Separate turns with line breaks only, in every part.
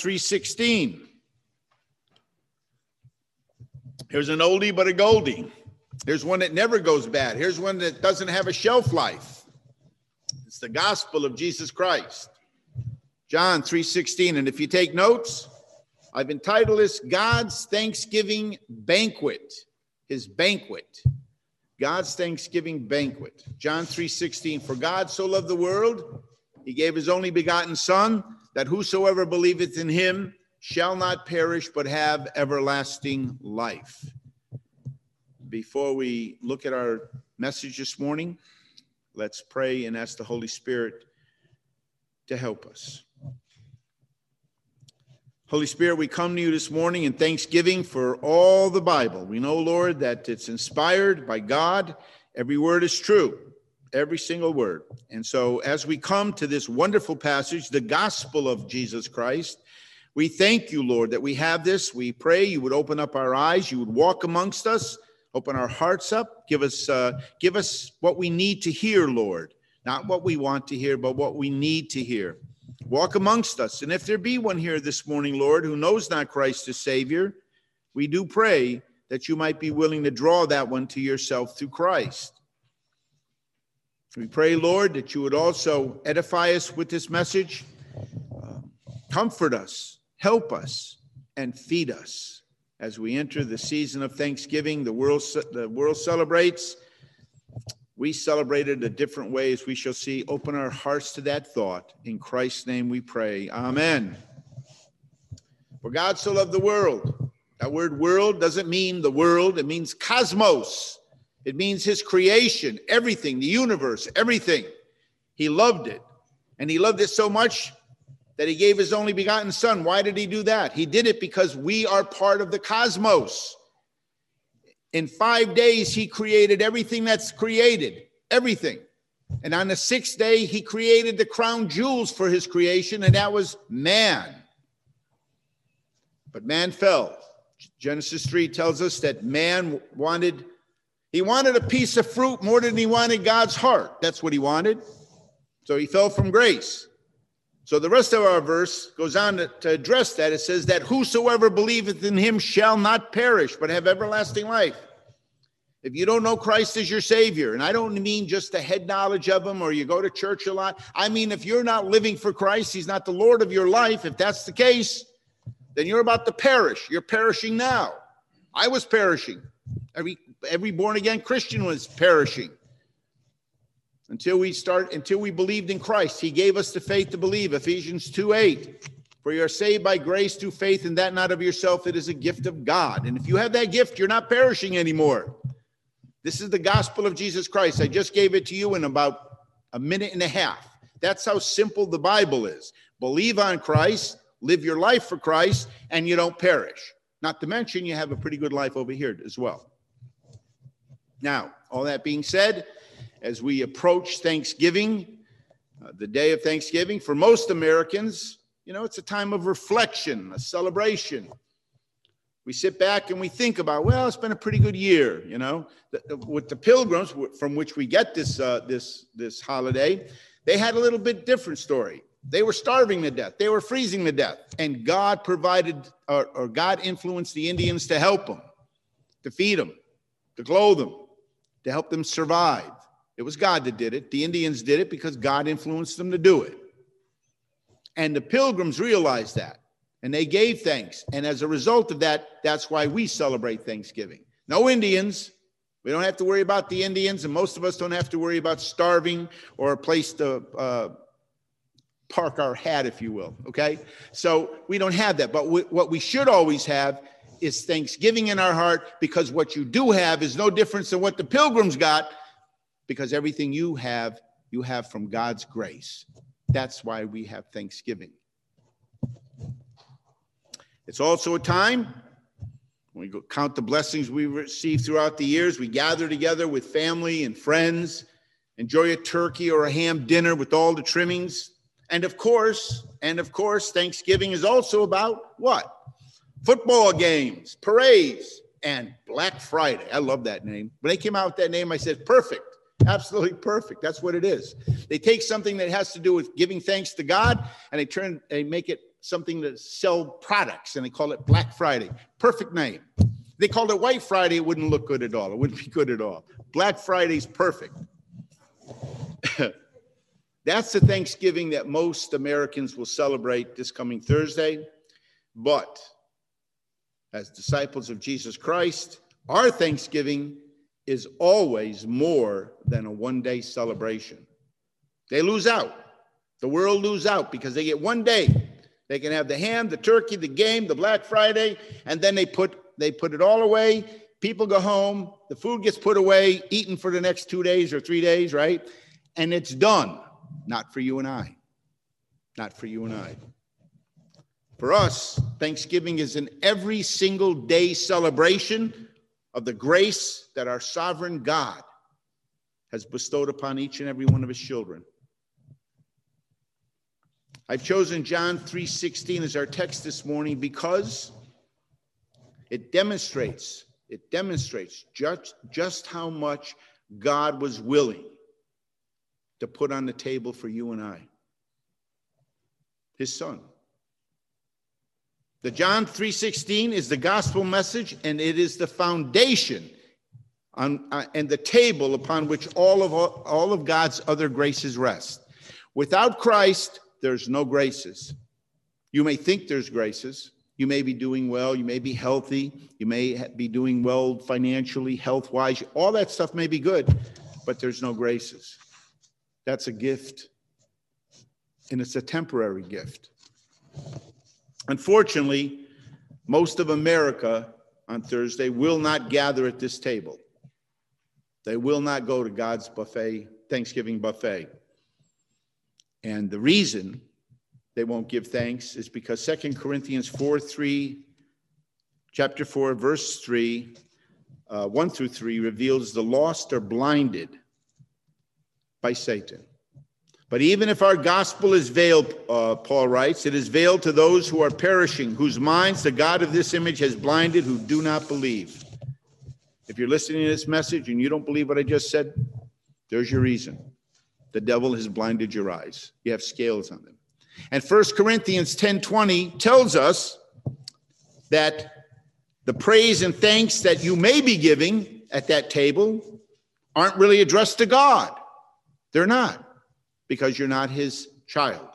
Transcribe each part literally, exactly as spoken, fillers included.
three sixteen. Here's an oldie but a goldie. Here's one that never goes bad. Here's one that doesn't have a shelf life. It's the gospel of Jesus Christ. John three sixteen. And if you take notes, I've entitled this God's Thanksgiving Banquet. His banquet. God's Thanksgiving banquet. John three sixteen. For God so loved the world, he gave his only begotten Son, that whosoever believeth in him shall not perish, but have everlasting life. Before we look at our message this morning, let's pray and ask the Holy Spirit to help us. Holy Spirit, we come to you this morning in thanksgiving for all the Bible. We know, Lord, that it's inspired by God. Every word is true, every single word. And so as we come to this wonderful passage, the gospel of Jesus Christ, we thank you, Lord, that we have this. We pray you would open up our eyes, you would walk amongst us, open our hearts up, give us, uh, give us what we need to hear, Lord. Not what we want to hear, but what we need to hear. Walk amongst us. And if there be one here this morning, Lord, who knows not Christ as Savior, we do pray that you might be willing to draw that one to yourself through Christ. We pray, Lord, that you would also edify us with this message, uh, comfort us, help us, and feed us as we enter the season of Thanksgiving. The world, the world celebrates. We celebrate it a different way, as we shall see. Open our hearts to that thought. In Christ's name we pray. Amen. For God so loved the world. That word world doesn't mean the world. It means cosmos. It means his creation, everything, the universe, everything. He loved it. And he loved it so much that he gave his only begotten Son. Why did he do that? He did it because we are part of the cosmos. In five days, he created everything that's created, everything. And on the sixth day, he created the crown jewels for his creation, and that was man. But man fell. Genesis three tells us that man wanted, he wanted a piece of fruit more than he wanted God's heart. That's what he wanted. So he fell from grace. So the rest of our verse goes on to, to address that. It says that whosoever believeth in him shall not perish, but have everlasting life. If you don't know Christ as your Savior, and I don't mean just the head knowledge of him or you go to church a lot. I mean, if you're not living for Christ, he's not the Lord of your life. If that's the case, then you're about to perish. You're perishing now. I was perishing. Every, every born-again Christian was perishing. Until we start, until we believed in Christ, he gave us the faith to believe. Ephesians two eight. For you are saved by grace through faith, and that not of yourself. It is a gift of God. And if you have that gift, you're not perishing anymore. This is the gospel of Jesus Christ. I just gave it to you in about a minute and a half. That's how simple the Bible is. Believe on Christ, live your life for Christ, and you don't perish. Not to mention, you have a pretty good life over here as well. Now, all that being said, as we approach Thanksgiving, uh, the day of Thanksgiving, for most Americans, you know, it's a time of reflection, a celebration. We sit back and we think about, well, it's been a pretty good year, you know. The, the, with the Pilgrims, from which we get this, uh, this, this holiday, they had a little bit different story. They were starving to death. They were freezing to death. And God provided, or, or God influenced the Indians to help them, to feed them, to clothe them, to help them survive. It was God that did it. The Indians did it because God influenced them to do it. And the Pilgrims realized that, and they gave thanks. And as a result of that, that's why we celebrate Thanksgiving. No Indians. We don't have to worry about the Indians, and most of us don't have to worry about starving or a place to uh, park our hat, if you will, okay? So we don't have that. But we, what we should always have is Thanksgiving in our heart, because what you do have is no different than what the Pilgrims got, because everything you have, you have from God's grace. That's why we have Thanksgiving. It's also a time when we go count the blessings we receive throughout the years. We gather together with family and friends, enjoy a turkey or a ham dinner with all the trimmings. And of course, and of course, Thanksgiving is also about what? Football games, parades, and Black Friday. I love that name. When they came out with that name, I said, perfect. Absolutely perfect. That's what it is. They take something that has to do with giving thanks to God, and they turn, they make it something to sell products, and they call it Black Friday. Perfect name. If they called it White Friday, it wouldn't look good at all. It wouldn't be good at all. Black Friday's perfect. That's the Thanksgiving that most Americans will celebrate this coming Thursday. But as disciples of Jesus Christ, our Thanksgiving is always more than a one-day celebration. They lose out. The world lose out because they get one day. They can have the ham, the turkey, the game, the Black Friday, and then they put they put it all away. People go home. The food gets put away, eaten for the next two days or three days, right? And it's done. Not for you and I. Not for you and I. For us, Thanksgiving is an every single day celebration of the grace that our sovereign God has bestowed upon each and every one of his children. I've chosen John three sixteen as our text this morning because it demonstrates, it demonstrates just, just how much God was willing to put on the table for you and I, his son. The John three sixteen is the gospel message, and it is the foundation on, uh, and the table upon which all of, all of God's other graces rest. Without Christ, there's no graces. You may think there's graces. You may be doing well. You may be healthy. You may be doing well financially, health-wise. All that stuff may be good, but there's no graces. That's a gift, and it's a temporary gift. Unfortunately, most of America on Thursday will not gather at this table. They will not go to God's buffet, Thanksgiving buffet. And the reason they won't give thanks is because Second Corinthians four, three, chapter four, verse three, uh, one through three reveals the lost are blinded by Satan. But even if our gospel is veiled, uh, Paul writes, it is veiled to those who are perishing, whose minds the God of this image has blinded, who do not believe. If you're listening to this message and you don't believe what I just said, there's your reason. The devil has blinded your eyes. You have scales on them. And First Corinthians ten twenty tells us that the praise and thanks that you may be giving at that table aren't really addressed to God. They're not, because you're not his child.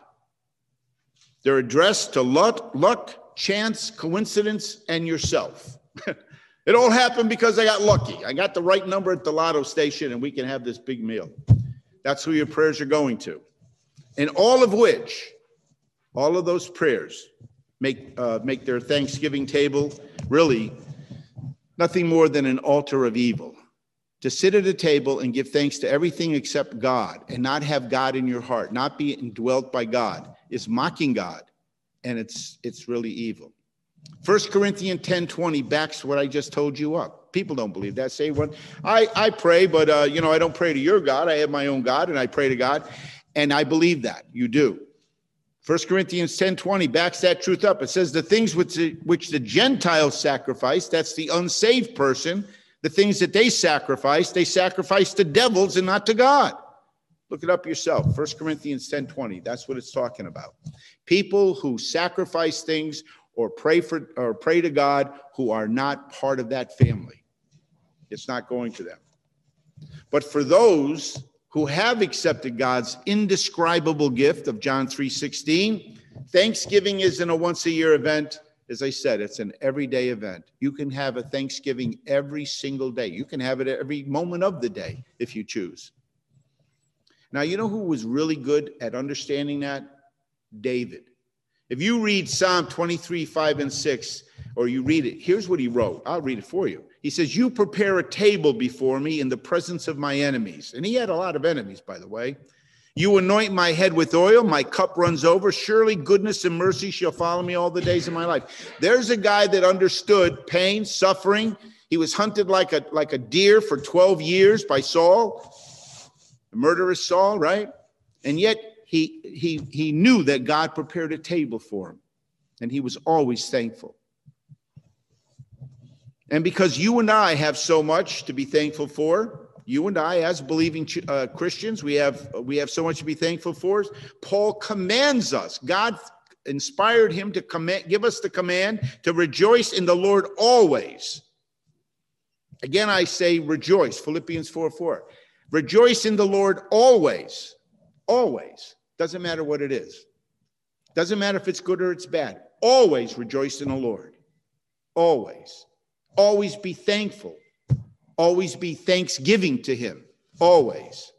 They're addressed to luck, luck, chance, coincidence, and yourself. It all happened because I got lucky. I got the right number at the lotto station, and we can have this big meal. That's who your prayers are going to. And all of which, all of those prayers make, uh, make their Thanksgiving table really nothing more than an altar of evil. To sit at a table and give thanks to everything except God and not have God in your heart, not be indwelt by God, is mocking God, and it's it's really evil. First Corinthians ten twenty backs what I just told you up. People don't believe that. Say, well, I, I pray, but, uh, you know, I don't pray to your God. I have my own God, and I pray to God, and I believe that. You do. First Corinthians ten twenty backs that truth up. It says the things which the, which the Gentiles sacrifice, that's the unsaved person, the things that they sacrifice, they sacrifice to devils and not to God. Look it up yourself. First Corinthians ten twenty. That's what it's talking about. People who sacrifice things or pray for or pray to God who are not part of that family. It's not going to them. But for those who have accepted God's indescribable gift of John three sixteen, Thanksgiving isn't a once-a-year event. As I said, it's an everyday event. You can have a Thanksgiving every single day. You can have it every moment of the day if you choose. Now, you know who was really good at understanding that? David. If you read Psalm twenty-three, five, and six, or you read it, here's what he wrote. I'll read it for you. He says, you prepare a table before me in the presence of my enemies. And he had a lot of enemies, by the way. You anoint my head with oil, my cup runs over. Surely goodness and mercy shall follow me all the days of my life. There's a guy that understood pain, suffering. He was hunted like a, like a deer for twelve years by Saul, the murderous Saul, right? And yet he, he, he knew that God prepared a table for him, and he was always thankful. And because you and I have so much to be thankful for, you and I, as believing uh, Christians, we have we have so much to be thankful for. Paul commands us. God inspired him to command, give us the command to rejoice in the Lord always. Again, I say rejoice, Philippians four four. Rejoice in the Lord always, always. Doesn't matter what it is. Doesn't matter if it's good or it's bad. Always rejoice in the Lord. Always. Always be thankful. Always be thanksgiving to him. Always.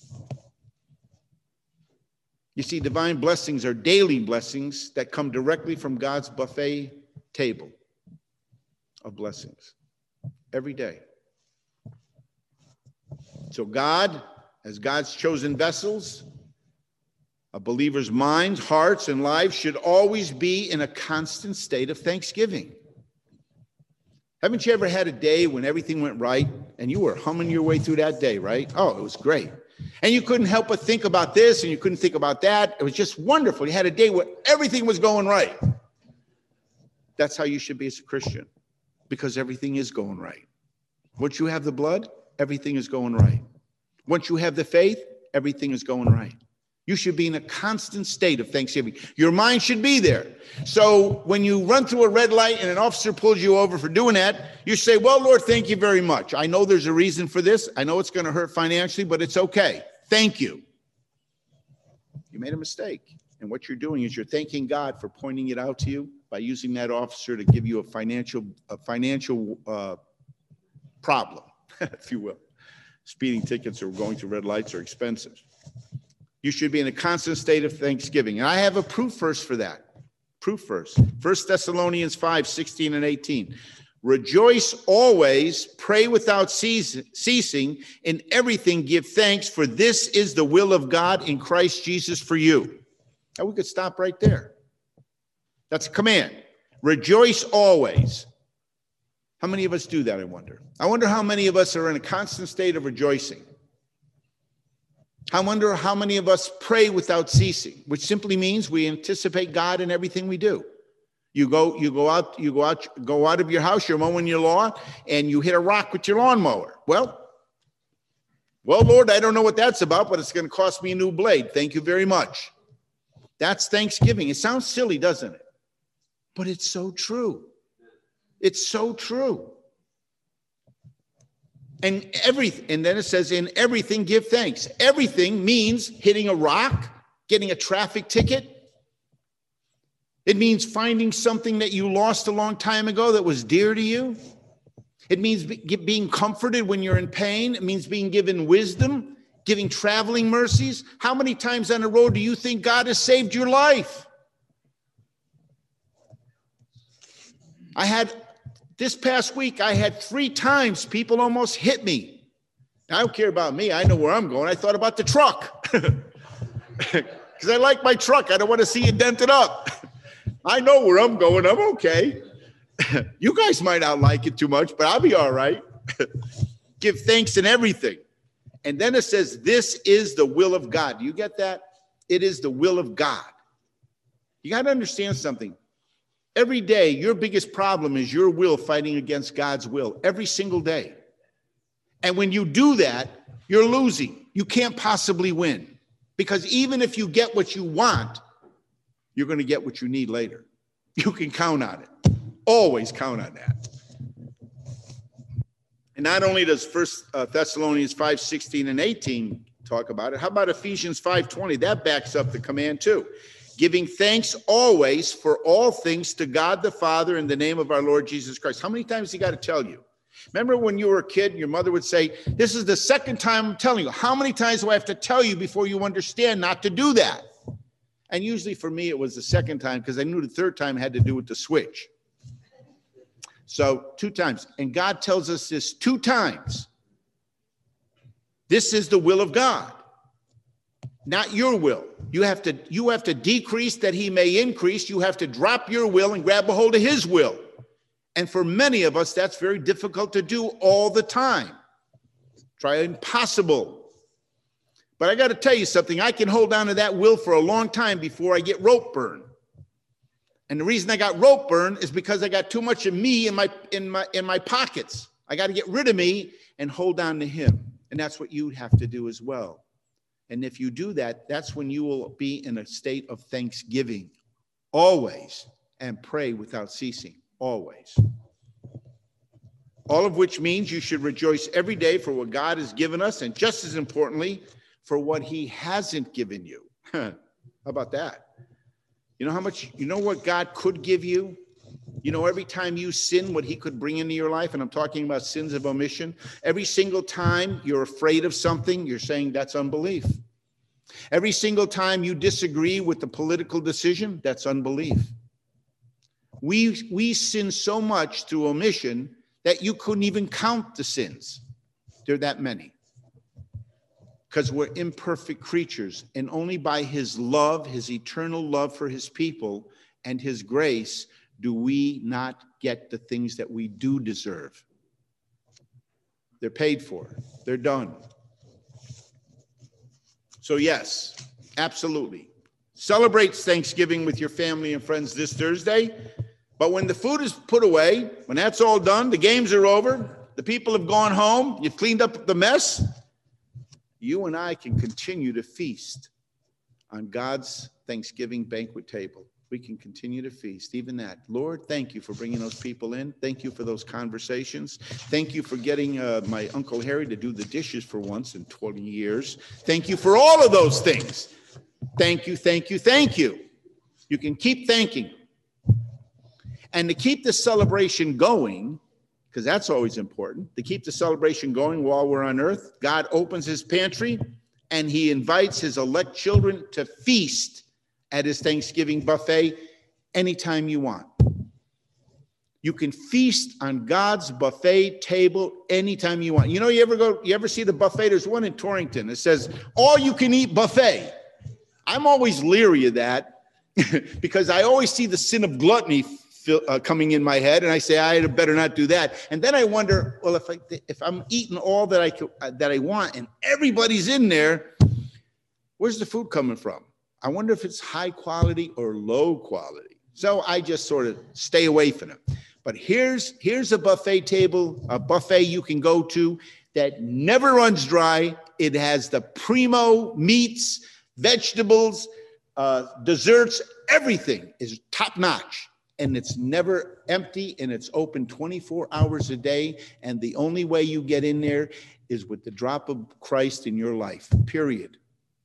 You see, divine blessings are daily blessings that come directly from God's buffet table of blessings every day. So God, as God's chosen vessels, a believer's minds, hearts, and lives should always be in a constant state of thanksgiving. Haven't you ever had a day when everything went right and you were humming your way through that day, right? Oh, it was great. And you couldn't help but think about this and you couldn't think about that. It was just wonderful. You had a day where everything was going right. That's how you should be as a Christian, because everything is going right. Once you have the blood, everything is going right. Once you have the faith, everything is going right. You should be in a constant state of thanksgiving. Your mind should be there. So when you run through a red light and an officer pulls you over for doing that, you say, well, Lord, thank you very much. I know there's a reason for this. I know it's going to hurt financially, but it's okay. Thank you. You made a mistake. And what you're doing is you're thanking God for pointing it out to you by using that officer to give you a financial, a financial uh, problem, if you will. Speeding tickets or going through red lights are expensive. You should be in a constant state of thanksgiving. And I have a proof verse for that. Proof verse. First Thessalonians five, sixteen and eighteen. Rejoice always, pray without ceasing, in everything give thanks, for this is the will of God in Christ Jesus for you. Now we could stop right there. That's a command. Rejoice always. How many of us do that, I wonder? I wonder how many of us are in a constant state of rejoicing. I wonder how many of us pray without ceasing, which simply means we anticipate God in everything we do. You go, you go out, you go out, go out of your house, you're mowing your lawn, and you hit a rock with your lawnmower. Well, well, Lord, I don't know what that's about, but it's going to cost me a new blade. Thank you very much. That's thanksgiving. It sounds silly, doesn't it? But it's so true. It's so true. And everything, and then it says, in everything give thanks. Everything means hitting a rock, getting a traffic ticket. It means finding something that you lost a long time ago that was dear to you. It means be, being comforted when you're in pain. It means being given wisdom, giving traveling mercies. How many times on the road do you think God has saved your life? I had This past week, I had three times people almost hit me. I don't care about me. I know where I'm going. I thought about the truck. Because I like my truck. I don't want to see it dented up. I know where I'm going. I'm okay. You guys might not like it too much, but I'll be all right. Give thanks in everything. And then it says, this is the will of God. Do you get that? It is the will of God. You got to understand something. Every day, your biggest problem is your will fighting against God's will every single day. And when you do that, you're losing. You can't possibly win. Because even if you get what you want, you're going to get what you need later. You can count on it. Always count on that. And not only does First Thessalonians five, sixteen and eighteen talk about it, how about Ephesians five twenty? That backs up the command too. Giving thanks always for all things to God the Father in the name of our Lord Jesus Christ. How many times he got to tell you? Remember when you were a kid, your mother would say, this is the second time I'm telling you. How many times do I have to tell you before you understand not to do that? And usually for me, it was the second time because I knew the third time had to do with the switch. So two times. And God tells us this two times. This is the will of God. Not your will. You have to, you have to decrease that he may increase. You have to drop your will and grab a hold of his will. And for many of us, that's very difficult to do all the time. Try impossible. But I got to tell you something. I can hold on to that will for a long time before I get rope burn. And the reason I got rope burn is because I got too much of me in my, in my, in my pockets. I got to get rid of me and hold on to him. And that's what you have to do as well. And if you do that, that's when you will be in a state of thanksgiving always, and pray without ceasing, always. All of which means you should rejoice every day for what God has given us, and just as importantly, for what he hasn't given you. How about that? You know how much, you know what God could give you? You know, every time you sin, what he could bring into your life, and I'm talking about sins of omission. Every single time you're afraid of something, you're saying that's unbelief. Every single time you disagree with the political decision, that's unbelief. We, we sin so much through omission that you couldn't even count the sins. There are that many. Because we're imperfect creatures, and only by his love, his eternal love for his people, and his grace, do we not get the things that we do deserve. They're paid for. They're done. So yes, absolutely. Celebrate Thanksgiving with your family and friends this Thursday. But when the food is put away, when that's all done, the games are over, the people have gone home, you've cleaned up the mess, you and I can continue to feast on God's Thanksgiving banquet table. We can continue to feast, even that. Lord, thank you for bringing those people in. Thank you for those conversations. Thank you for getting uh, my Uncle Harry to do the dishes for once in twenty years. Thank you for all of those things. Thank you, thank you, thank you. You can keep thanking. And to keep the celebration going, because that's always important, to keep the celebration going while we're on earth, God opens his pantry and he invites his elect children to feast at his Thanksgiving buffet anytime you want. You can feast on God's buffet table anytime you want. You know, you ever go, you ever see the buffet? There's one in Torrington. It says, all you can eat buffet. I'm always leery of that because I always see the sin of gluttony Uh, coming in my head, and I say I had better not do that. And then I wonder, well, if I if I'm eating all that I uh, that I want, and everybody's in there, where's the food coming from? I wonder if it's high quality or low quality. So I just sort of stay away from it. But here's here's a buffet table, a buffet you can go to that never runs dry. It has the primo meats, vegetables, uh, desserts, everything is top notch. And it's never empty, and it's open twenty-four hours a day. And the only way you get in there is with the drop of Christ in your life, period.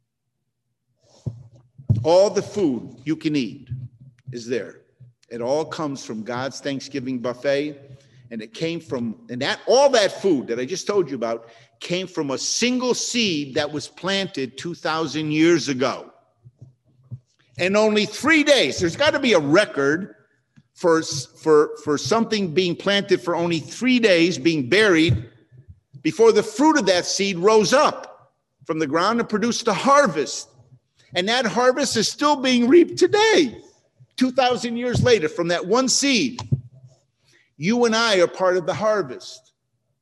All the food you can eat is there. It all comes from God's Thanksgiving buffet. And it came from, and that all that food that I just told you about came from a single seed that was planted two thousand years ago. And only three days, there's got to be a record For, for, for something being planted for only three days, being buried, before the fruit of that seed rose up from the ground and produced a harvest. And that harvest is still being reaped today, two thousand years later, from that one seed. You and I are part of the harvest.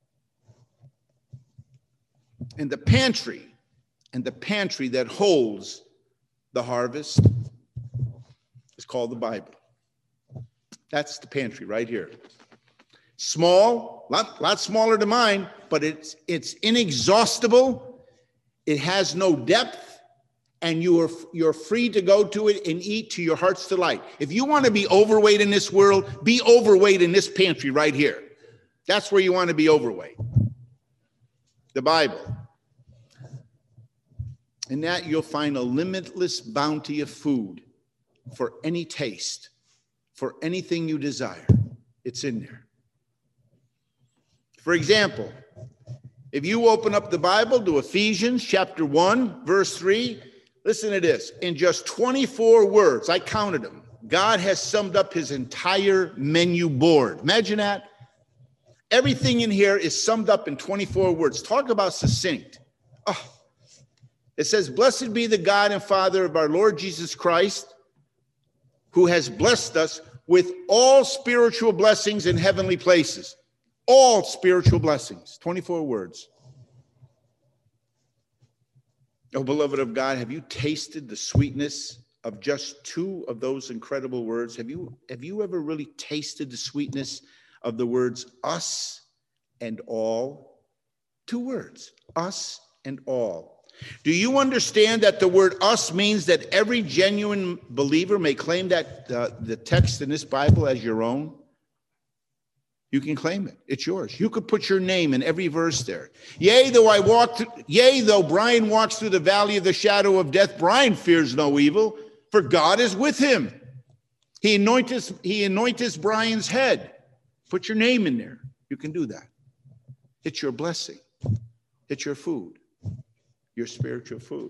And the pantry, and the pantry that holds the harvest is called the Bible. That's the pantry right here. Small, lot, lot smaller than mine, but it's it's inexhaustible. It has no depth, and you are you're free to go to it and eat to your heart's delight. If you want to be overweight in this world, be overweight in this pantry right here. That's where you want to be overweight. The Bible. In that you'll find a limitless bounty of food for any taste. For anything you desire, it's in there. For example, if you open up the Bible to Ephesians chapter one, verse three, listen to this. In just twenty-four words, I counted them, God has summed up his entire menu board. Imagine that. Everything in here is summed up in twenty-four words. Talk about succinct. Oh. It says, blessed be the God and Father of our Lord Jesus Christ, who has blessed us with all spiritual blessings in heavenly places. All spiritual blessings. twenty-four words. Oh, beloved of God, have you tasted the sweetness of just two of those incredible words? Have you, have you ever really tasted the sweetness of the words us and all? Two words, us and all. Do you understand that the word us means that every genuine believer may claim that uh, the text in this Bible as your own? You can claim it. It's yours. You could put your name in every verse there. Yea, though I walk, th- yea, though Brian walks through the valley of the shadow of death, Brian fears no evil, for God is with him. He anoints, he anoints Brian's head. Put your name in there. You can do that. It's your blessing. It's your food, your spiritual food.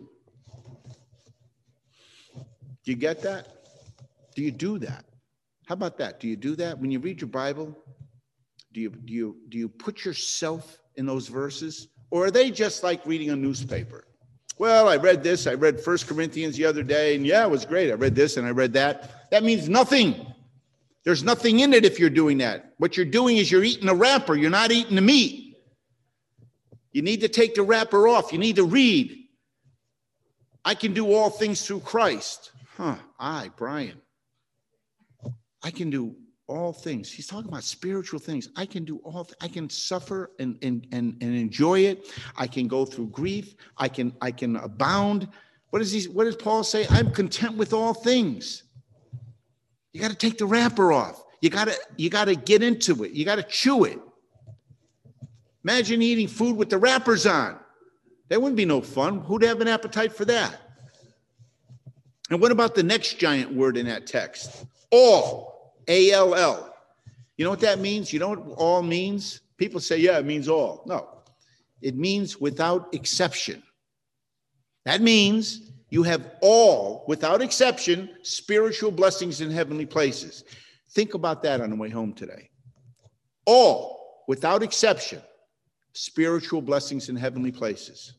Do you get that? Do you do that? How about that? Do you do that when you read your Bible? Do you, do you, do you put yourself in those verses? Or are they just like reading a newspaper? Well, I read this. I read First Corinthians the other day, and yeah, it was great. I read this and I read that. That means nothing. There's nothing in it if you're doing that. What you're doing is you're eating a wrapper. You're not eating the meat. You need to take the wrapper off. You need to read. I can do all things through Christ. Huh, I, Brian. I can do all things. He's talking about spiritual things. I can do all, th- I can suffer and, and, and, and enjoy it. I can go through grief. I can, I can abound. What does he, what does Paul say? I'm content with all things. You got to take the wrapper off. You got to, you got to get into it. You got to chew it. Imagine eating food with the wrappers on. That wouldn't be no fun. Who'd have an appetite for that? And what about the next giant word in that text? All. A L L. You know what that means? You know what all means? People say, yeah, it means all. No, it means without exception. That means you have all, without exception, spiritual blessings in heavenly places. Think about that on the way home today. All, without exception, spiritual blessings in heavenly places.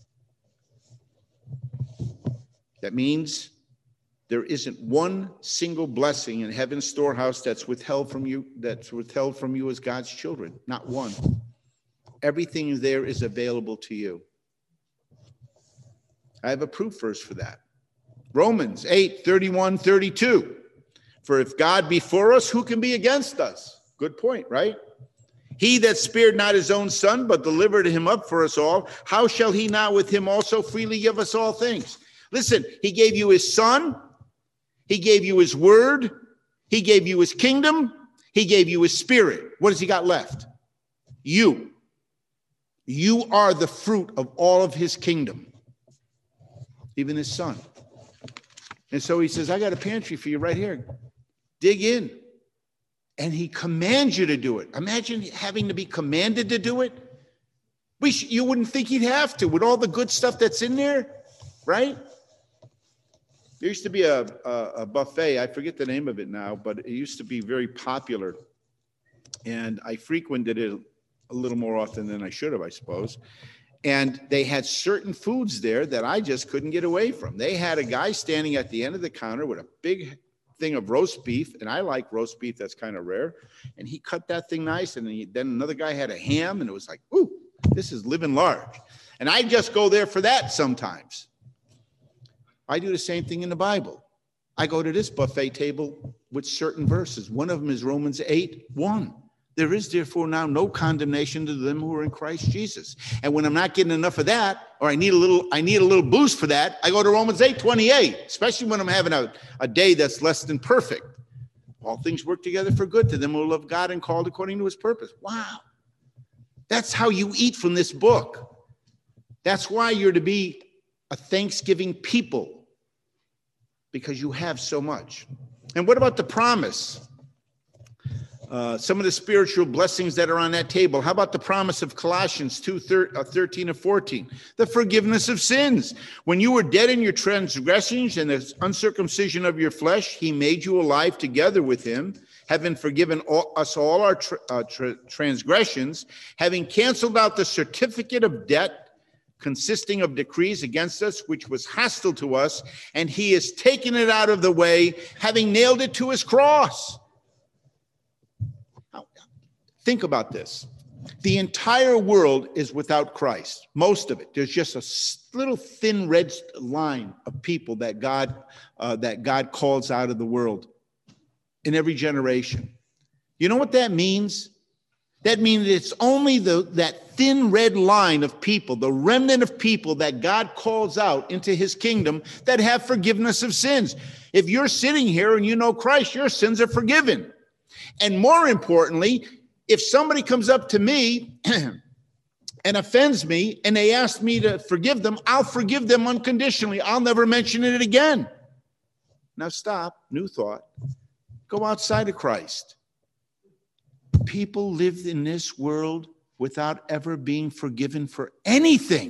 That means there isn't one single blessing in heaven's storehouse that's withheld from you, that's withheld from you as God's children. Not one. Everything there is available to you. I have a proof verse for that. Romans eight, thirty-one, thirty-two. For if God be for us, who can be against us? Good point, right? He that spared not his own son, but delivered him up for us all, how shall he not with him also freely give us all things? Listen, he gave you his son. He gave you his word. He gave you his kingdom. He gave you his spirit. What has he got left? You. You are the fruit of all of his kingdom, even his son. And so he says, I got a pantry for you right here. Dig in. And he commands you to do it. Imagine having to be commanded to do it. We sh- you wouldn't think he'd have to with all the good stuff that's in there, right? There used to be a, a, a buffet. I forget the name of it now, but it used to be very popular. And I frequented it a little more often than I should have, I suppose. And they had certain foods there that I just couldn't get away from. They had a guy standing at the end of the counter with a big thing of roast beef, and I like roast beef. That's kind of rare. And he cut that thing nice, and he, then another guy had a ham, and it was like, ooh, this is living large. And I just go there for that sometimes. I do the same thing in the Bible. I go to this buffet table with certain verses. One of them is Romans eight, one. There is therefore now no condemnation to them who are in Christ Jesus. And when I'm not getting enough of that, or I need a little, I need a little boost for that, I go to Romans eight, twenty-eight, especially when I'm having a, a day that's less than perfect. All things work together for good to them who love God and called according to his purpose. Wow. That's how you eat from this book. That's why you're to be a Thanksgiving people, because you have so much. And what about the promise? Uh, some of the spiritual blessings that are on that table. How about the promise of Colossians two, thirteen and fourteen? The forgiveness of sins. When you were dead in your transgressions and the uncircumcision of your flesh, he made you alive together with him, having forgiven all, us all our tra- uh, tra- transgressions, having canceled out the certificate of debt consisting of decrees against us, which was hostile to us, and he has taken it out of the way, having nailed it to his cross. Now, think about this. The entire world is without Christ, most of it. There's just a little thin red line of people that God, uh, that God calls out of the world in every generation. You know what that means? That means it's only the, that thin red line of people, the remnant of people that God calls out into his kingdom that have forgiveness of sins. If you're sitting here and you know Christ, your sins are forgiven. And more importantly, if somebody comes up to me and offends me and they ask me to forgive them, I'll forgive them unconditionally. I'll never mention it again. Now stop, new thought. Go outside of Christ. People live in this world without ever being forgiven for anything.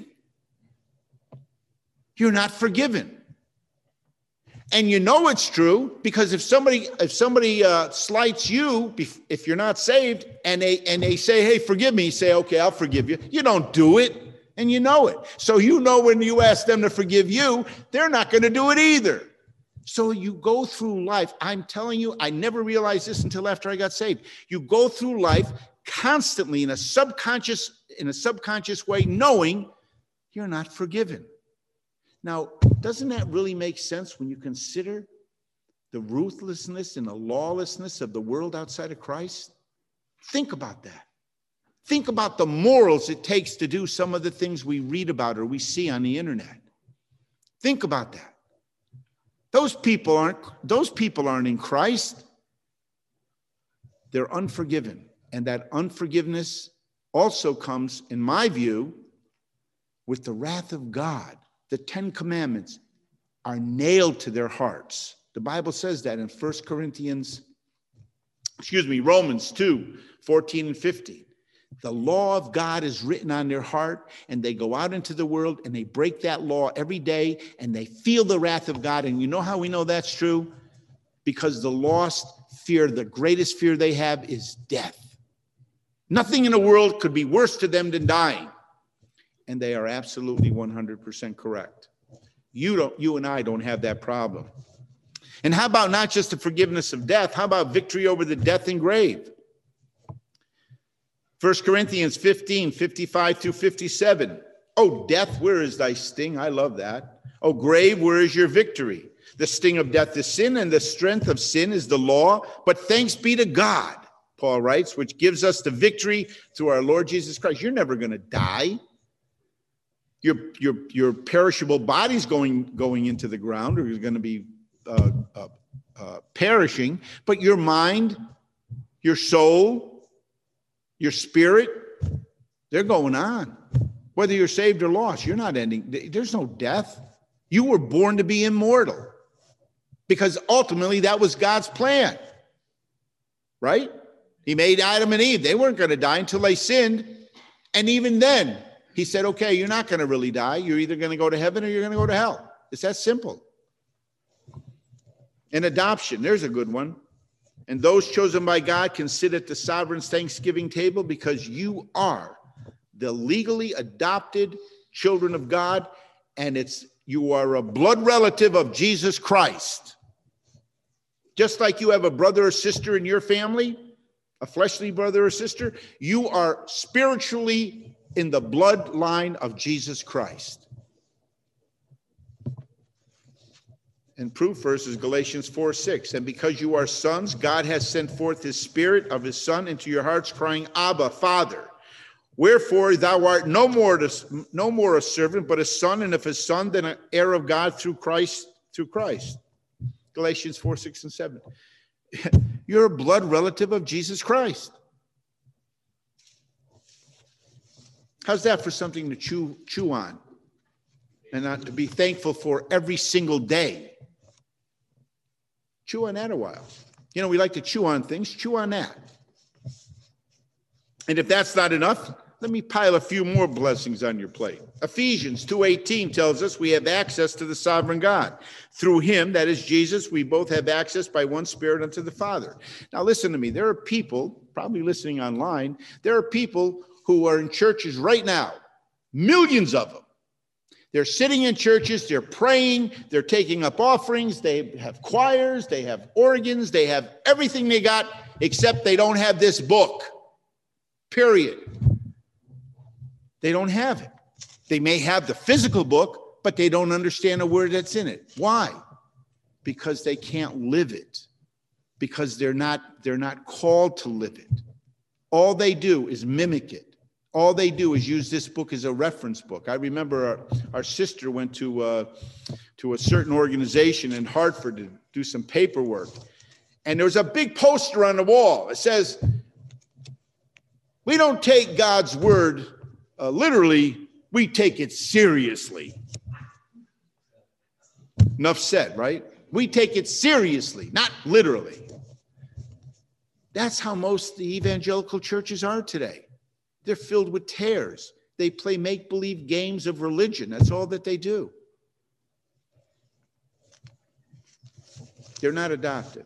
You're not forgiven. And you know it's true because if somebody if somebody uh, slights you, if you're not saved, and they and they say, hey, forgive me, you say, okay, I'll forgive you. You don't do it, and you know it. So you know when you ask them to forgive you, they're not going to do it either. So you go through life. I'm telling you, I never realized this until after I got saved. You go through life constantly in a subconscious, in a subconscious way, knowing you're not forgiven. Now, doesn't that really make sense when you consider the ruthlessness and the lawlessness of the world outside of Christ? Think about that. Think about the morals it takes to do some of the things we read about or we see on the internet. Think about that. Those people aren't, those people aren't in Christ. They're unforgiven. And that unforgiveness also comes, in my view, with the wrath of God. The Ten Commandments are nailed to their hearts. The Bible says that in First Corinthians, excuse me, Romans two, fourteen and fifteen. The law of God is written on their heart, and they go out into the world and they break that law every day, and they feel the wrath of God. And you know how we know that's true? Because the lost fear, the greatest fear they have is death. Nothing in the world could be worse to them than dying. And they are absolutely one hundred percent correct. You don't, you and I don't have that problem. And how about not just the forgiveness of death? How about victory over the death and grave? First Corinthians fifteen, fifty-five through fifty-seven. Oh, death, where is thy sting? I love that. Oh, grave, where is your victory? The sting of death is sin, and the strength of sin is the law. But thanks be to God, Paul writes, which gives us the victory through our Lord Jesus Christ. You're never going to die. Your, your, your perishable body's going, going into the ground, or you're going to be uh, uh, uh, perishing. But your mind, your soul, your spirit, they're going on. Whether you're saved or lost, you're not ending. There's no death. You were born to be immortal because ultimately that was God's plan, right? He made Adam and Eve. They weren't going to die until they sinned. And even then, he said, okay, you're not going to really die. You're either going to go to heaven or you're going to go to hell. It's that simple. And adoption, there's a good one. And those chosen by God can sit at the sovereign's Thanksgiving table because you are the legally adopted children of God, and it's you are a blood relative of Jesus Christ. Just like you have a brother or sister in your family, a fleshly brother or sister, you are spiritually in the bloodline of Jesus Christ. And proof verse is Galatians four, six. And because you are sons, God has sent forth his spirit of his son into your hearts, crying, Abba, Father. Wherefore thou art no more, to, no more a servant, but a son, and if a son, then an heir of God through Christ, through Christ. Galatians four, six, and seven. You're a blood relative of Jesus Christ. How's that for something to chew, chew on and not to be thankful for every single day? Chew on that a while. You know, we like to chew on things. Chew on that. And if that's not enough, let me pile a few more blessings on your plate. Ephesians two eighteen tells us we have access to the sovereign God. Through him, that is Jesus, we both have access by one Spirit unto the Father. Now listen to me. There are people, probably listening online, there are people who are in churches right now, millions of them. They're sitting in churches, they're praying, they're taking up offerings, they have choirs, they have organs, they have everything they got, except they don't have this book. Period. They don't have it. They may have the physical book, but they don't understand a word that's in it. Why? Because they can't live it. Because they're not, they're not called to live it. All they do is mimic it. All they do is use this book as a reference book. I remember our, our sister went to, uh, to a certain organization in Hartford to do some paperwork. And there was a big poster on the wall. It says, we don't take God's word uh, literally, we take it seriously. Enough said, right? We take it seriously, not literally. That's how most the evangelical churches are today. They're filled with tares. They play make-believe games of religion. That's all that they do. They're not adopted.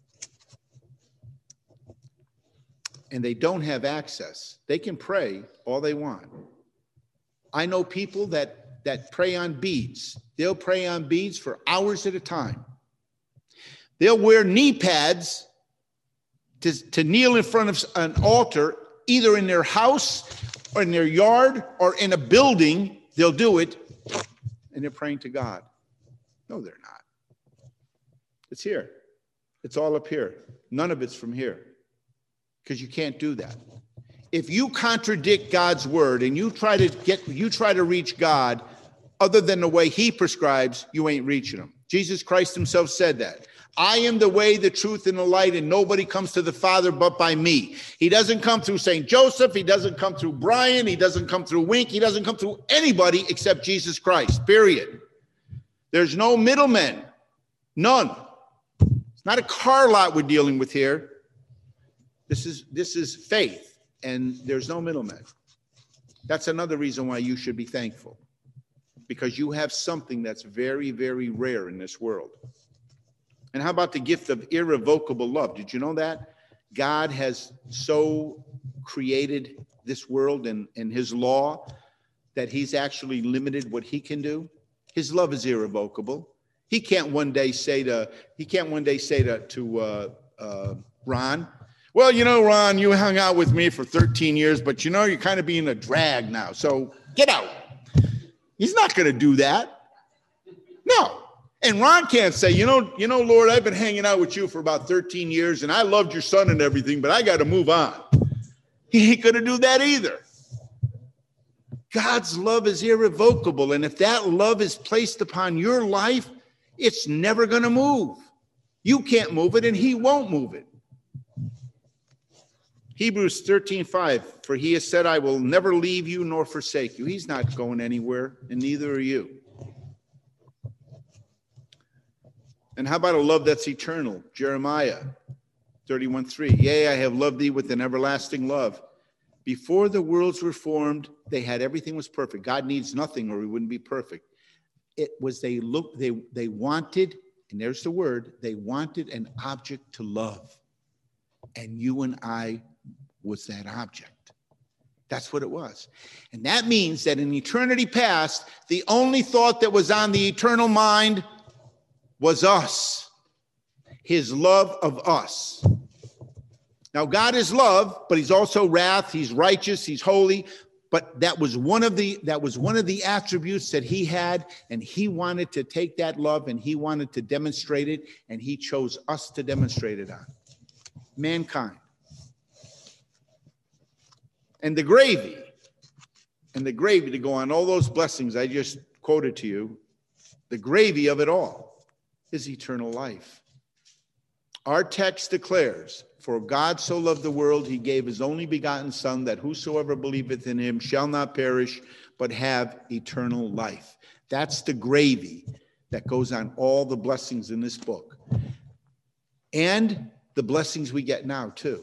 And they don't have access. They can pray all they want. I know people that, that pray on beads. They'll pray on beads for hours at a time. They'll wear knee pads to, to kneel in front of an altar, either in their house or in their yard or in a building. They'll do it, and they're praying to God. No, they're not. It's here. It's all up here. None of it's from here, because you can't do that. If you contradict God's word and you try to get, you try to reach God other than the way he prescribes, you ain't reaching him. Jesus Christ himself said that. I am the way, the truth, and the light, and nobody comes to the Father but by me. He doesn't come through Saint Joseph. He doesn't come through Brian. He doesn't come through Wink. He doesn't come through anybody except Jesus Christ, period. There's no middlemen. None. It's not a car lot we're dealing with here. This is, this is faith, and there's no middlemen. That's another reason why you should be thankful, because you have something that's very, very rare in this world. And how about the gift of irrevocable love? Did you know that? God has so created this world and, and his law that he's actually limited what he can do. His love is irrevocable. He can't one day say to, he can't one day say to, to uh, uh, Ron, well, you know, Ron, you hung out with me for thirteen years, but you know, you're kind of being a drag now. So get out. He's not going to do that. No. And Ron can't say, you know, you know, Lord, I've been hanging out with you for about thirteen years and I loved your son and everything, but I got to move on. He ain't going to do that either. God's love is irrevocable. And if that love is placed upon your life, it's never going to move. You can't move it and he won't move it. Hebrews thirteen five, for he has said, I will never leave you nor forsake you. He's not going anywhere, and neither are you. And how about a love that's eternal? Jeremiah thirty-one three. Yea, I have loved thee with an everlasting love. Before the worlds were formed, they had everything was perfect. God needs nothing or he wouldn't be perfect. It was they looked, they, they wanted, and there's the word, they wanted an object to love. And you and I was that object. That's what it was. And that means that in eternity past, the only thought that was on the eternal mind was us, his love of us. Now, God is love, but he's also wrath. He's righteous. He's holy. But that was one of the that was one of the attributes that he had, and he wanted to take that love and he wanted to demonstrate it, and he chose us to demonstrate it on mankind. And the gravy, and the gravy to go on all those blessings I just quoted to you, the gravy of it all is eternal life. Our text declares, for God so loved the world, he gave his only begotten Son, that whosoever believeth in him shall not perish, but have eternal life. That's the gravy that goes on all the blessings in this book. And the blessings we get now, too.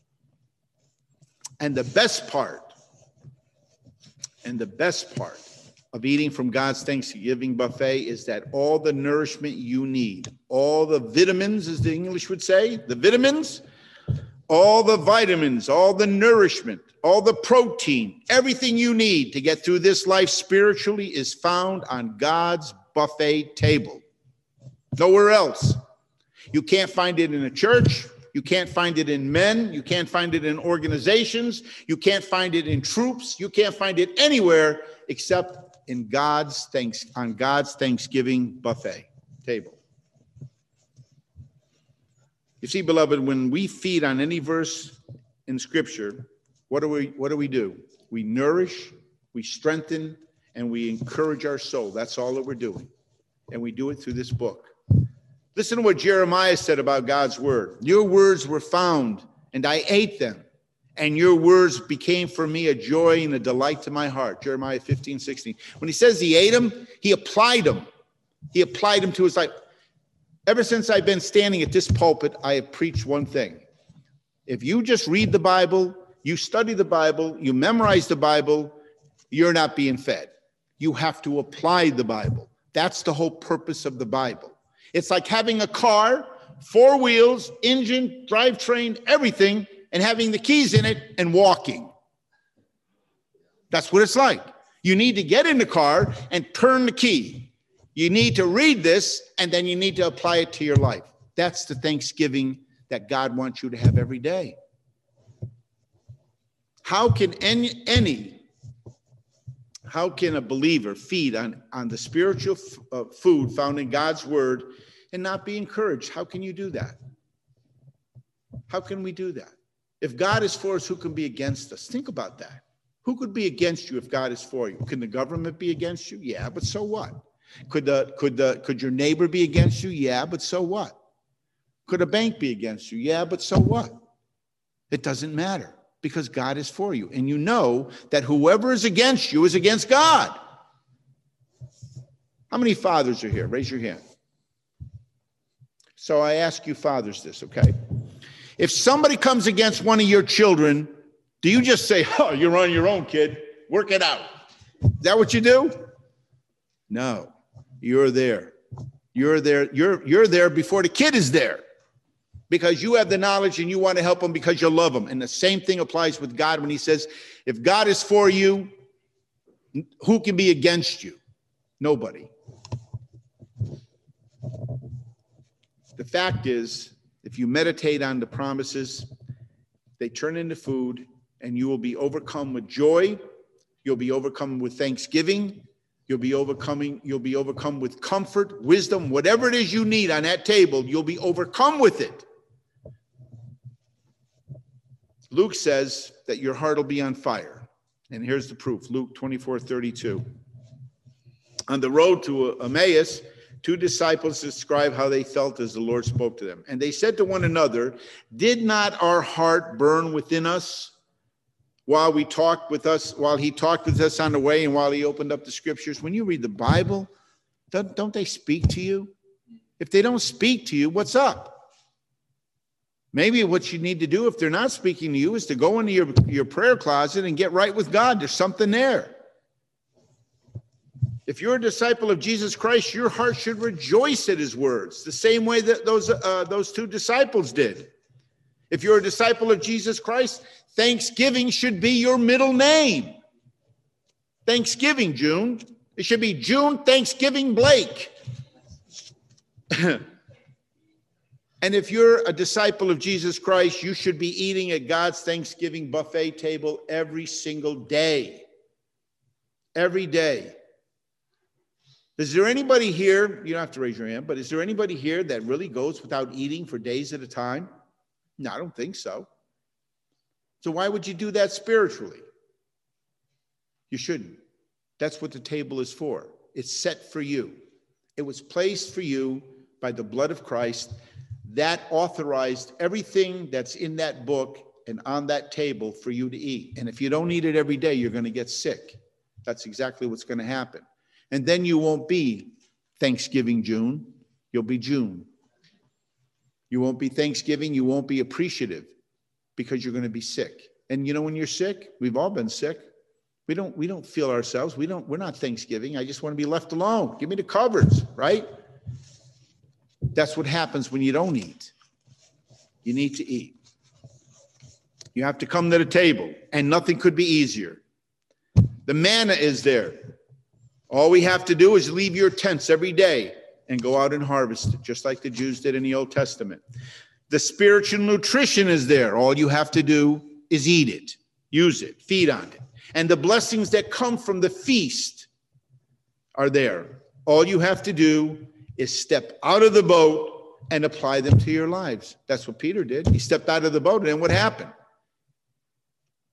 And the best part, and the best part of eating from God's Thanksgiving buffet is that all the nourishment you need, all the vitamins, as the English would say, the vitamins, all the vitamins, all the nourishment, all the protein, everything you need to get through this life spiritually is found on God's buffet table. Nowhere else. You can't find it in a church. You can't find it in men. You can't find it in organizations. You can't find it in troops. You can't find it anywhere except in God's thanks on God's Thanksgiving buffet table. You see, beloved, when we feed on any verse in Scripture, what do we what do we do? We nourish, we strengthen, and we encourage our soul. That's all that we're doing. And we do it through this book. Listen to what Jeremiah said about God's word. Your words were found, and I ate them. And your words became for me a joy and a delight to my heart. Jeremiah fifteen, sixteen. When he says he ate them, he applied them. He applied them to his life. Ever since I've been standing at this pulpit, I have preached one thing. If you just read the Bible, you study the Bible, you memorize the Bible, you're not being fed. You have to apply the Bible. That's the whole purpose of the Bible. It's like having a car, four wheels, engine, drivetrain, everything, and having the keys in it and walking. That's what it's like. You need to get in the car and turn the key. You need to read this, and then you need to apply it to your life. That's the Thanksgiving that God wants you to have every day. How can any, any how can a believer feed on, on the spiritual f- uh, food found in God's word and not be encouraged? How can you do that? How can we do that? If God is for us, who can be against us? Think about that. Who could be against you if God is for you? Can the government be against you? Yeah, but so what? Could the could the could your neighbor be against you? Yeah, but so what? Could a bank be against you? Yeah, but so what? It doesn't matter because God is for you. And you know that whoever is against you is against God. How many fathers are here? Raise your hand. So I ask you fathers this, okay? If somebody comes against one of your children, do you just say, oh, you're on your own, kid. Work it out. Is that what you do? No, you're there. You're there. You're, you're there before the kid is there because you have the knowledge and you want to help them because you love them. And the same thing applies with God when he says, if God is for you, who can be against you? Nobody. The fact is, if you meditate on the promises, they turn into food and you will be overcome with joy. You'll be overcome with thanksgiving. You'll be overcoming, you'll be overcome with comfort, wisdom, whatever it is you need on that table, you'll be overcome with it. Luke says that your heart will be on fire. And here's the proof, Luke twenty-four thirty-two. On the road to Emmaus, two disciples describe how they felt as the Lord spoke to them. And they said to one another, did not our heart burn within us while we talked with us, while he talked with us on the way and while he opened up the scriptures? When you read the Bible, don't, don't they speak to you? If they don't speak to you, what's up? Maybe what you need to do if they're not speaking to you is to go into your, your prayer closet and get right with God. There's something there. If you're a disciple of Jesus Christ, your heart should rejoice at his words, the same way that those, uh, those two disciples did. If you're a disciple of Jesus Christ, Thanksgiving should be your middle name. Thanksgiving, June. It should be June Thanksgiving Blake. And if you're a disciple of Jesus Christ, you should be eating at God's Thanksgiving buffet table every single day. Every day. Is there anybody here, you don't have to raise your hand, but is there anybody here that really goes without eating for days at a time? No, I don't think so. So why would you do that spiritually? You shouldn't. That's what the table is for. It's set for you. It was placed for you by the blood of Christ. That authorized everything that's in that book and on that table for you to eat. And if you don't eat it every day, you're going to get sick. That's exactly what's going to happen. And then you won't be Thanksgiving June. You'll be June. You won't be Thanksgiving. You won't be appreciative because you're going to be sick. And you know, when you're sick, we've all been sick. We don't, we don't feel ourselves. We don't, we're not Thanksgiving. I just want to be left alone. Give me the covers, right? That's what happens when you don't eat. You need to eat. You have to come to the table, and nothing could be easier. The manna is there. All we have to do is leave your tents every day and go out and harvest it, just like the Jews did in the Old Testament. The spiritual nutrition is there. All you have to do is eat it, use it, feed on it. And the blessings that come from the feast are there. All you have to do is step out of the boat and apply them to your lives. That's what Peter did. He stepped out of the boat, and then what happened?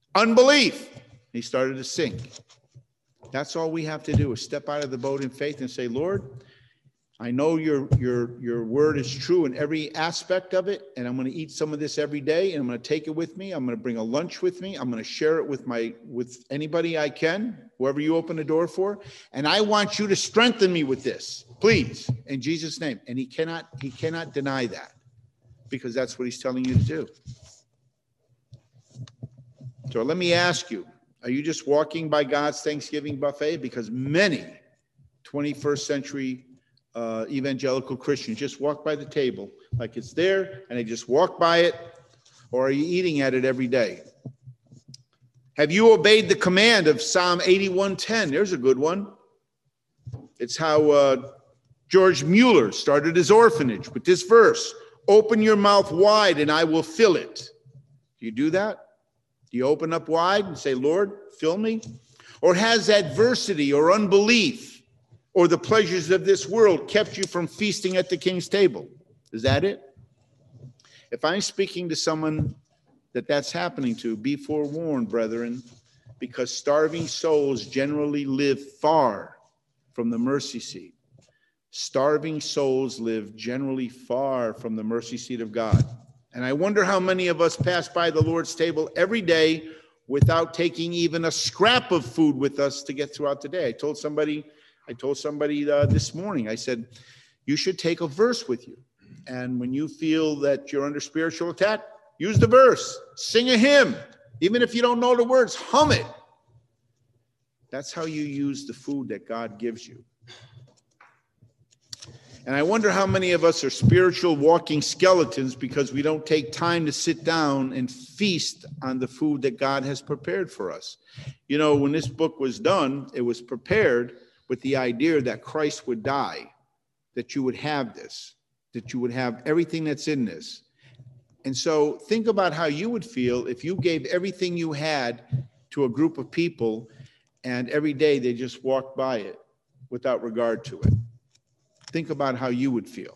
Unbelief. He started to sink. That's all we have to do is step out of the boat in faith and say, Lord, I know your, your, your word is true in every aspect of it, and I'm going to eat some of this every day, and I'm going to take it with me. I'm going to bring a lunch with me. I'm going to share it with my with anybody I can, whoever you open the door for. And I want you to strengthen me with this, please, in Jesus' name. And he cannot, he cannot deny that, because that's what he's telling you to do. So let me ask you, are you just walking by God's Thanksgiving buffet? Because many twenty-first century uh, evangelical Christians just walk by the table like it's there, and they just walk by it. Or are you eating at it every day? Have you obeyed the command of Psalm eighty-one ten? There's a good one. It's how uh, George Mueller started his orphanage with this verse: open your mouth wide and I will fill it. Do you do that? Do you open up wide and say, Lord, fill me? Or has adversity or unbelief or the pleasures of this world kept you from feasting at the king's table? Is that it? If I'm speaking to someone that that's happening to, be forewarned, brethren, because starving souls generally live far from the mercy seat. Starving souls live generally far from the mercy seat of God. And I wonder how many of us pass by the Lord's table every day without taking even a scrap of food with us to get throughout the day. I told somebody, I told somebody uh, this morning, I said, you should take a verse with you. And when you feel that you're under spiritual attack, use the verse, sing a hymn. Even if you don't know the words, hum it. That's how you use the food that God gives you. And I wonder how many of us are spiritual walking skeletons because we don't take time to sit down and feast on the food that God has prepared for us. You know, when this book was done, it was prepared with the idea that Christ would die, that you would have this, that you would have everything that's in this. And so think about how you would feel if you gave everything you had to a group of people and every day they just walked by it without regard to it. Think about how you would feel.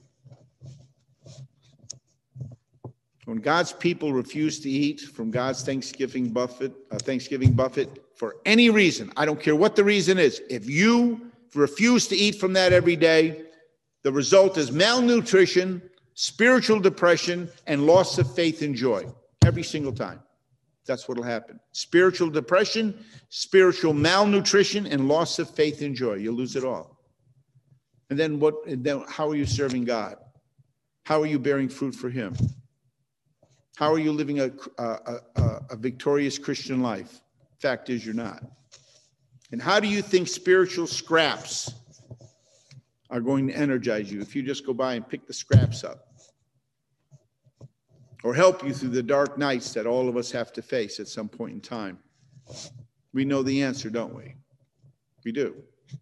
When God's people refuse to eat from God's Thanksgiving buffet, uh, Thanksgiving buffet for any reason, I don't care what the reason is, if you refuse to eat from that every day, the result is malnutrition, spiritual depression, and loss of faith and joy every single time. That's what will happen. Spiritual depression, spiritual malnutrition, and loss of faith and joy. You'll lose it all. And then what? And then how are you serving God? How are you bearing fruit for him? How are you living a, a, a, a victorious Christian life? Fact is, you're not. And how do you think spiritual scraps are going to energize you if you just go by and pick the scraps up? Or help you through the dark nights that all of us have to face at some point in time? We know the answer, don't we? We do.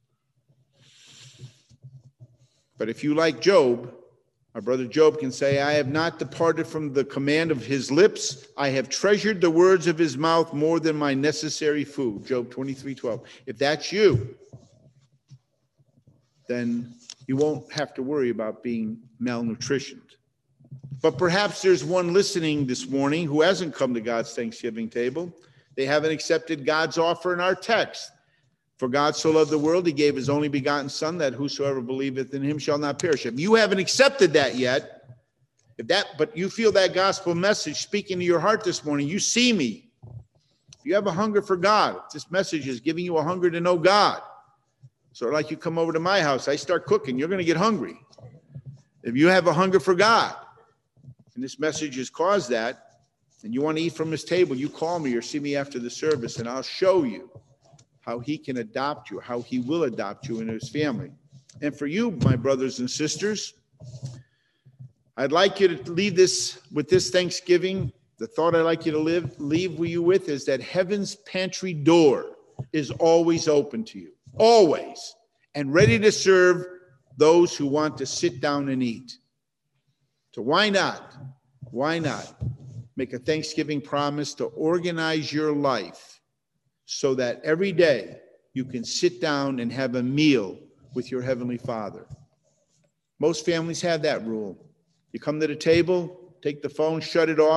But if you like Job, our brother Job can say, I have not departed from the command of his lips. I have treasured the words of his mouth more than my necessary food. Job twenty-three twelve. If that's you, then you won't have to worry about being malnutritioned. But perhaps there's one listening this morning who hasn't come to God's Thanksgiving table. They haven't accepted God's offer in our text. For God so loved the world, he gave his only begotten son, that whosoever believeth in him shall not perish. If you haven't accepted that yet, if that, but you feel that gospel message speaking to your heart this morning, you see me. If you have a hunger for God, this message is giving you a hunger to know God. So like you come over to my house, I start cooking, you're going to get hungry. If you have a hunger for God, and this message has caused that, and you want to eat from his table, you call me or see me after the service, and I'll show you how he can adopt you, how he will adopt you into his family. And for you, my brothers and sisters, I'd like you to leave this with this Thanksgiving. The thought I'd like you to live, leave you with is that heaven's pantry door is always open to you, always, and ready to serve those who want to sit down and eat. So why not, why not make a Thanksgiving promise to organize your life so that every day you can sit down and have a meal with your Heavenly Father? Most families have that rule. You come to the table, take the phone, shut it off,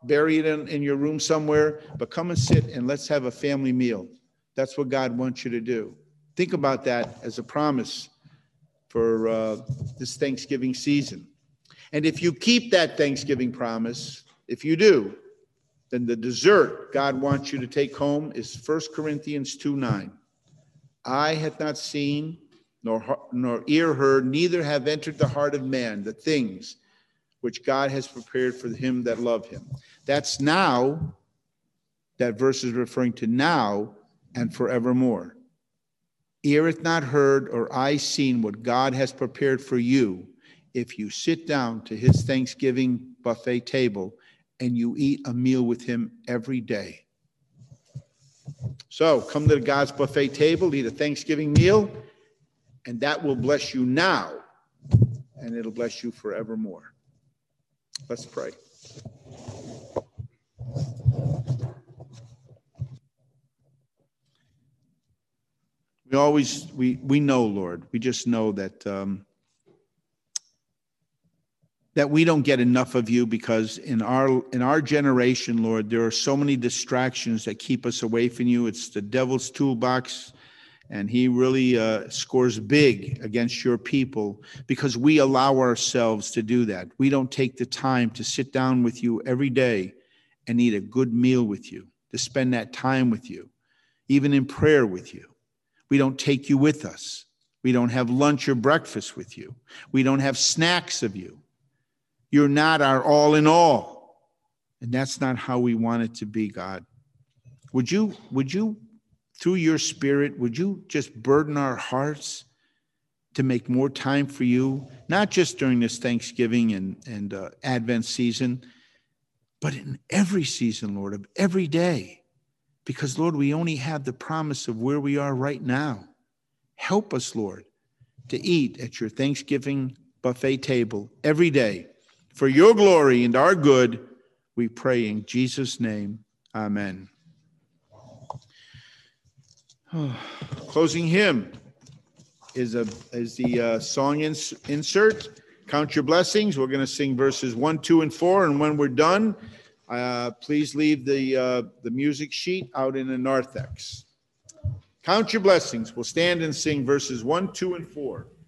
bury it in, in your room somewhere, but come and sit and let's have a family meal. That's what God wants you to do. Think about that as a promise for uh, this Thanksgiving season. And if you keep that Thanksgiving promise, if you do, then the dessert God wants you to take home is First Corinthians two nine. Eye hath not seen, nor, nor ear heard, neither have entered the heart of man the things which God has prepared for him that love him. That's now, that verse is referring to now and forevermore. Ear hath not heard or eye seen what God has prepared for you if you sit down to his Thanksgiving buffet table and you eat a meal with him every day. So come to the God's buffet table, eat a Thanksgiving meal, and that will bless you now, and it'll bless you forevermore. Let's pray. We always, we, we know, Lord, we just know that um, that we don't get enough of you, because in our in our generation, Lord, there are so many distractions that keep us away from you. It's the devil's toolbox, and he really uh, scores big against your people because we allow ourselves to do that. We don't take the time to sit down with you every day and eat a good meal with you, to spend that time with you, even in prayer with you. We don't take you with us. We don't have lunch or breakfast with you. We don't have snacks of you. You're not our all in all. And that's not how we want it to be, God. Would you, would you, through your Spirit, would you just burden our hearts to make more time for you, not just during this Thanksgiving and, and uh, Advent season, but in every season, Lord, of every day. Because, Lord, we only have the promise of where we are right now. Help us, Lord, to eat at your Thanksgiving buffet table every day. For your glory and our good, we pray in Jesus' name. Amen. Oh, closing hymn is, a, is the uh, song ins, insert, Count Your Blessings. We're going to sing verses one, two, and four. And when we're done, uh, please leave the, uh, the music sheet out in the narthex. Count Your Blessings. We'll stand and sing verses one, two, and four.